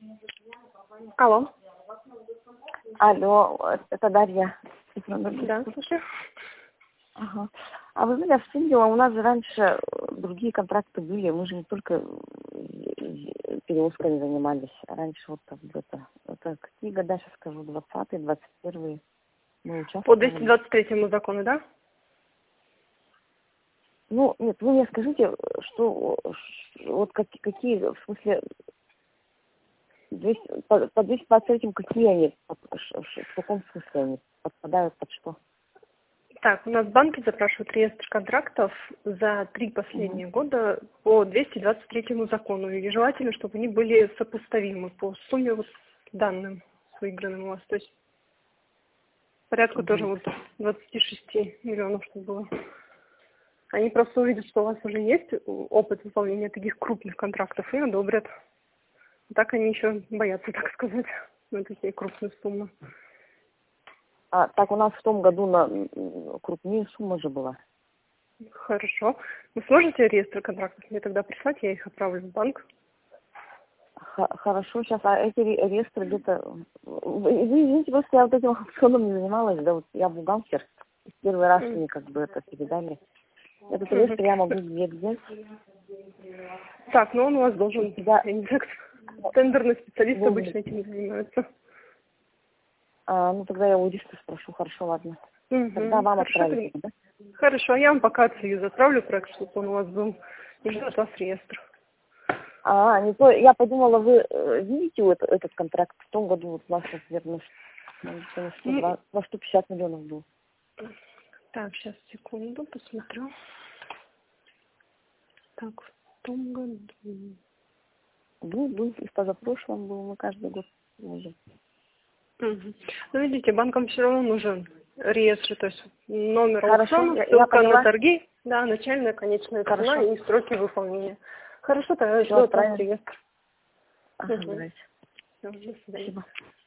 Алло. Алло, это Дарья. Да, слушаю. Ага. А вы знаете, вспомнила, у нас же раньше другие контракты были, мы же не только перевозками занимались. Раньше вот там где-то, это какие года, сейчас скажу, 20-е, 21-е мы По участвовали. 223 закону, да? Ну, нет, вы мне скажите, что вот какие, в смысле, по 223 какие они, в каком смысле они подпадают под что? Так, у нас банки запрашивают реестр контрактов за 3 последние года по 223 закону. И желательно, чтобы они были сопоставимы по сумме вот данным выигранным у вас. То есть порядка тоже вот 26 миллионов, чтобы было. Они просто увидят, что у вас уже есть опыт выполнения таких крупных контрактов и одобрят. Так они еще боятся, так сказать, на такие крупные суммы. А так у нас в том году крупнее сумма же была. Хорошо. Вы сможете реестр контрактов мне тогда прислать, я их отправлю в банк. Хорошо, сейчас, а эти реестры где-то... Вы извините, просто я вот этим аукционом не занималась, да, вот я бухгалтер. Первый раз мне как бы это передали. Этот реестр я могу где взять. Так, ну он у вас должен... Да. Я не знаю, тендерный специалист обычно этим занимается. Ну, тогда я у юриста спрошу. Хорошо, ладно. Тогда вам отправить, да? Хорошо, я вам пока отсюда отправлю проект, чтобы он у вас был. И жду от вас реестр. Не то, я подумала, вы видите этот контракт в том году, вот у нас, наверное, на 150 миллионов был. Так, сейчас, секунду, посмотрю. Так, в том году... Был, и в позапрошлом был, мы каждый год можем. Ну, видите, банкам все равно нужен реестр, то есть номер Хорошо, аукциона, я ссылка поняла. на торги, да, начальная, конечная цена и сроки выполнения. Хорошо, тогда Все, жду от вас отправим. реестр. Давайте. Все, до свидания. Спасибо.